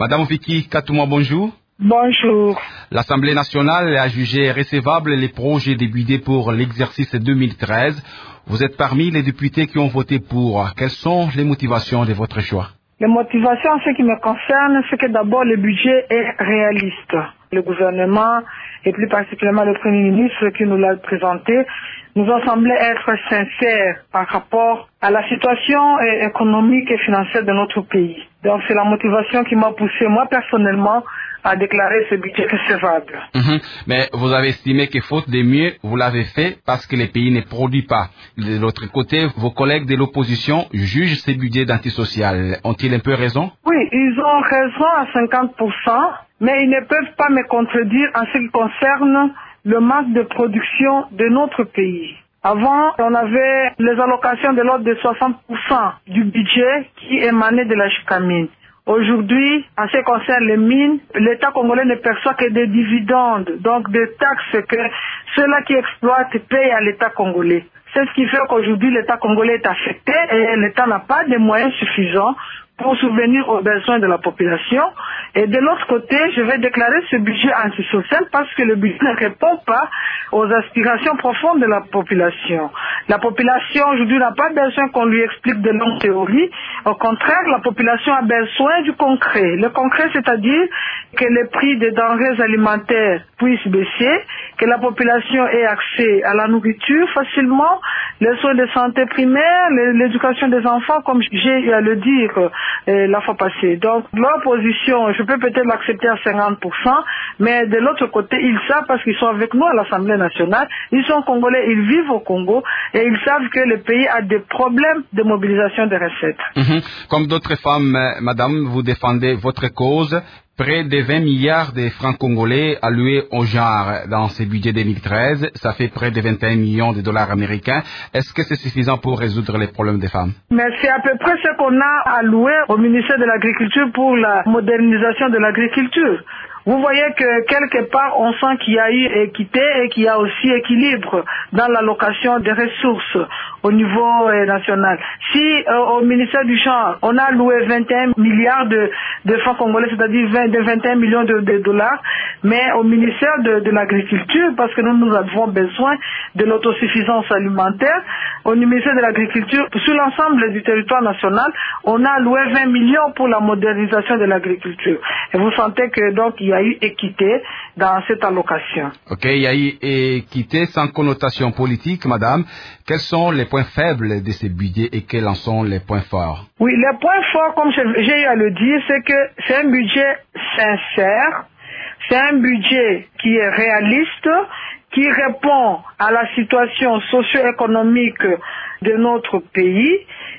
Madame Vicky Katouma, bonjour. Bonjour. L'Assemblée nationale a jugé recevable les projets de budget pour l'exercice 2013. Vous êtes parmi les députés qui ont voté pour. Quelles sont les motivations de votre choix? Les motivations, en ce qui me concerne, c'est que d'abord le budget est réaliste. Le gouvernement, et plus particulièrement le Premier ministre qui nous l'a présenté, nous a semblé être sincère par rapport à la situation économique et financière de notre pays. Donc c'est la motivation qui m'a poussé, moi personnellement, à déclarer ce budget recevable. Mais vous avez estimé que faute de mieux, vous l'avez fait parce que le pays ne produit pas. De l'autre côté, vos collègues de l'opposition jugent ces budgets d'antisocial. Ont-ils un peu raison? Oui, ils ont raison à 50%, mais ils ne peuvent pas me contredire en ce qui concerne le manque de production de notre pays. Avant, on avait les allocations de l'ordre de 60% du budget qui émanait de la JICAMINE. Aujourd'hui, en ce qui concerne les mines, l'État congolais ne perçoit que des dividendes, donc des taxes que ceux-là qui exploitent payent à l'État congolais. C'est ce qui fait qu'aujourd'hui l'État congolais est affecté et l'État n'a pas de moyens suffisants pour subvenir aux besoins de la population. Et de l'autre côté, je vais déclarer ce budget antisocial parce que le budget ne répond pas aux aspirations profondes de la population. La population aujourd'hui n'a pas besoin qu'on lui explique de longues théories. Au contraire, la population a besoin du concret. Le concret, c'est-à-dire que les prix des denrées alimentaires puissent baisser, que la population ait accès à la nourriture facilement, les soins de santé primaire, l'éducation des enfants, comme j'ai eu à le dire la fois passée. Donc, l'opposition, je peux peut-être l'accepter à 50%, mais de l'autre côté, ils savent parce qu'ils sont avec nous à l'Assemblée nationale, ils sont congolais, ils vivent au Congo, et ils savent que le pays a des problèmes de mobilisation des recettes. Comme d'autres femmes, madame, vous défendez votre cause. Près de 20 milliards de francs congolais alloués au genre dans ce budget 2013, ça fait près de 21 millions de dollars américains. Est-ce que c'est suffisant pour résoudre les problèmes des femmes? Mais c'est à peu près ce qu'on a alloué au ministère de l'Agriculture pour la modernisation de l'agriculture. Vous voyez que quelque part, on sent qu'il y a eu équité et qu'il y a aussi équilibre dans l'allocation des ressources au niveau national. Si au ministère du Genre, on a alloué 21 milliards de francs congolais, c'est-à-dire 21 millions de dollars, mais au ministère de l'Agriculture, parce que nous avons besoin de l'autosuffisance alimentaire, au ministère de l'Agriculture, sur l'ensemble du territoire national, on a alloué 20 millions pour la modernisation de l'agriculture. Et vous sentez que donc il y a eu équité dans cette allocation. Ok, il y a eu équité sans connotation politique, madame. Quels sont les points faibles de ces budgets et quels en sont les points forts? Oui, les points forts, comme j'ai eu à le dire, c'est que c'est un budget sincère, c'est un budget qui est réaliste, qui répond à la situation socio-économique de notre pays.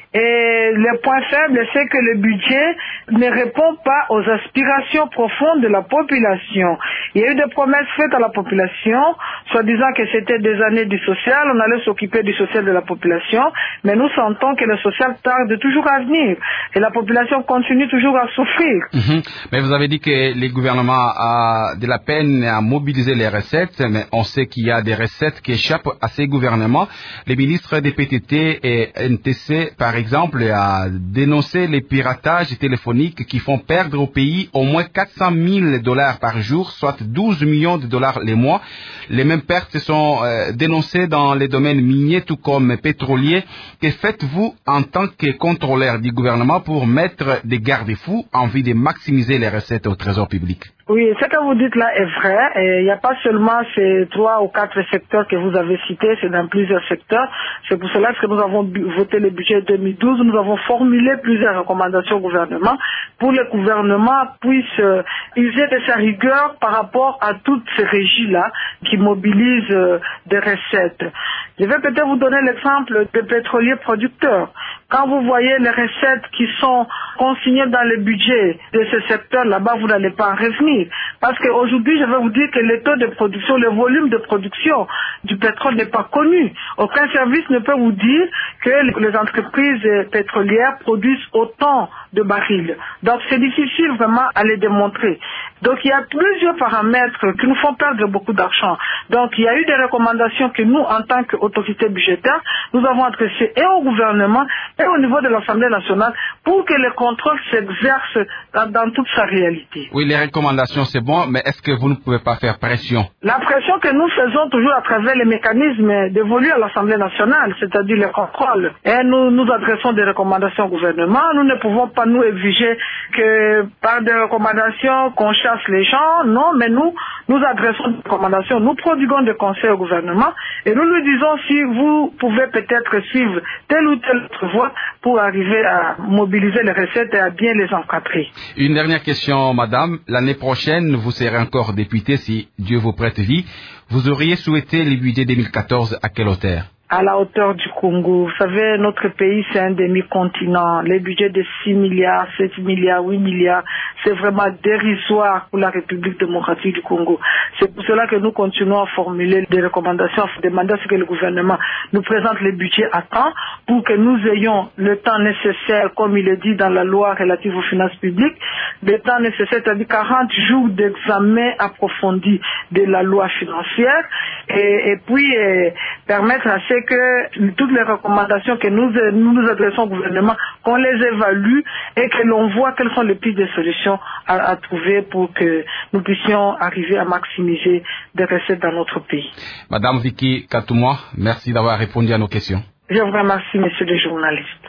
Et le point faible, c'est que le budget ne répond pas aux aspirations profondes de la population. Il y a eu des promesses faites à la population, soi-disant que c'était des années du social, on allait s'occuper du social de la population, mais nous sentons que le social tarde toujours à venir et la population continue toujours à souffrir. Mais vous avez dit que le gouvernement a de la peine à mobiliser les recettes, mais on sait qu'il y a des recettes qui échappent à ces gouvernements. Les ministres des PTT et NTC, par exemple, a dénoncé les piratages téléphoniques qui font perdre au pays au moins 400 000 dollars par jour, soit 12 millions de dollars les mois. Les mêmes pertes sont dénoncées dans les domaines miniers tout comme pétroliers. Que faites-vous en tant que contrôleur du gouvernement pour mettre des garde-fous en vue de maximiser les recettes au trésor public? Oui, ce que vous dites là est vrai. Et il n'y a pas seulement ces 3 ou 4 secteurs que vous avez cités, c'est dans plusieurs secteurs. C'est pour cela que nous avons voté le budget 2012. Nous avons formulé plusieurs recommandations au gouvernement pour que le gouvernement puisse user de sa rigueur par rapport à toutes ces régies-là qui mobilisent des recettes. Je vais peut-être vous donner l'exemple des pétroliers producteurs. Quand vous voyez les recettes qui sont consignées dans le budget de ce secteur là-bas, vous n'allez pas en revenir. Parce qu'aujourd'hui, je vais vous dire que le taux de production, le volume de production du pétrole n'est pas connu. Aucun service ne peut vous dire que les entreprises pétrolières produisent autant de barils. Donc c'est difficile vraiment à les démontrer. Donc il y a plusieurs paramètres qui nous font perdre beaucoup d'argent. Donc il y a eu des recommandations que nous, en tant qu'autorité budgétaire, nous avons adressées et au gouvernement et au niveau de l'Assemblée nationale pour que le contrôle s'exerce dans toute sa réalité. Oui, les recommandations c'est bon, mais est-ce que vous ne pouvez pas faire pression? La pression que nous faisons toujours à travers les mécanismes dévolus à l'Assemblée nationale, c'est-à-dire le contrôle. Et nous adressons des recommandations au gouvernement. Nous ne pouvons pas nous exiger que par des recommandations qu'on chasse les gens. Non, mais nous adressons des recommandations. Nous prodiguons des conseils au gouvernement et nous lui disons si vous pouvez peut-être suivre telle ou telle autre voie pour arriver à mobiliser les recettes et à bien les encadrer. Une dernière question, madame. L'année prochaine, vous serez encore députée si Dieu vous prête vie. Vous auriez souhaité le budget 2014 à quelle hauteur? À la hauteur du Congo. Vous savez, notre pays, c'est un demi-continent. Les budgets de 6 milliards, 7 milliards, 8 milliards, c'est vraiment dérisoire pour la République démocratique du Congo. C'est pour cela que nous continuons à formuler des recommandations, à demander à ce que le gouvernement nous présente les budgets à temps pour que nous ayons le temps nécessaire, comme il est dit dans la loi relative aux finances publiques, le temps nécessaire, c'est-à-dire 40 jours d'examen approfondi de la loi financière et puis permettre à ce que toutes les recommandations que nous adressons au gouvernement, qu'on les évalue et que l'on voit quelles sont les pistes de solutions à trouver pour que nous puissions arriver à maximiser des recettes dans notre pays. Madame Vicky Katouma, merci d'avoir répondu à nos questions. Je vous remercie, messieurs les journalistes.